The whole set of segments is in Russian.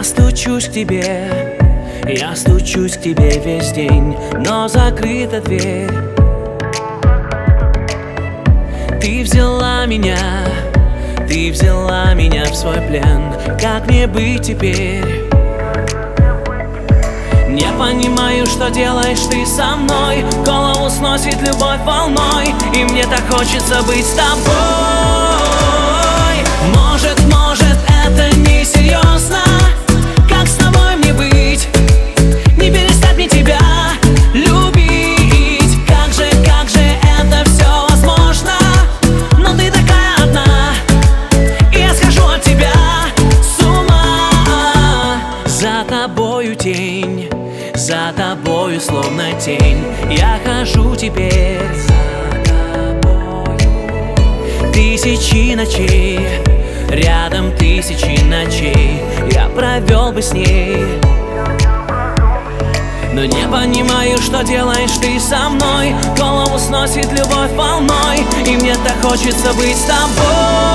стучусь к тебе, я стучусь к тебе весь день, но закрыта дверь. Ты взяла меня в свой плен. Как мне быть теперь? Не понимаю, что делаешь ты со мной. Голову сносит любовь волной, и мне так хочется быть с тобой. Может, это не серьезно. Как с тобой мне быть? Не перестать мне тебя любить. Как же это все возможно? Но ты такая одна, и я схожу от тебя с ума. За тобою тень, за тобою словно тень, я хожу теперь. Тысячи ночей, рядом тысячи ночей я провел бы с ней. Но не понимаю, что делаешь ты со мной. Голову сносит любовь волной, и мне так хочется быть с тобой.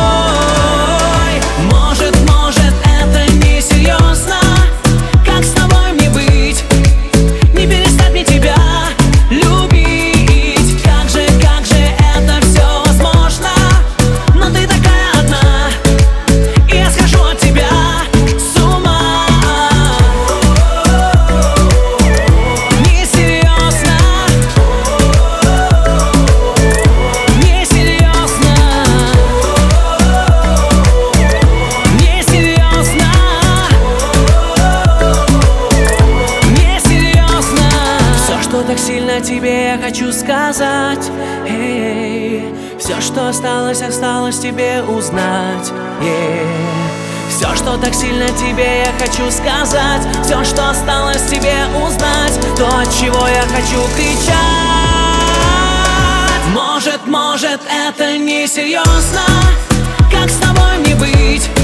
Может, это не серьезно. Как с тобой мне быть? Не перестать мне тебя любить. Как же это все возможно? Но ты такая одна, и я схожу от тебя с ума. Несерьезно, несерьезно, несерьезно, несерьезно. Все, что так сильно тебе я хочу сказать, все, что осталось тебе узнать. Все, что так сильно тебе я хочу сказать, все, что осталось тебе узнать, то, от чего я хочу кричать. Может, это не серьезно. Как с тобой мне быть?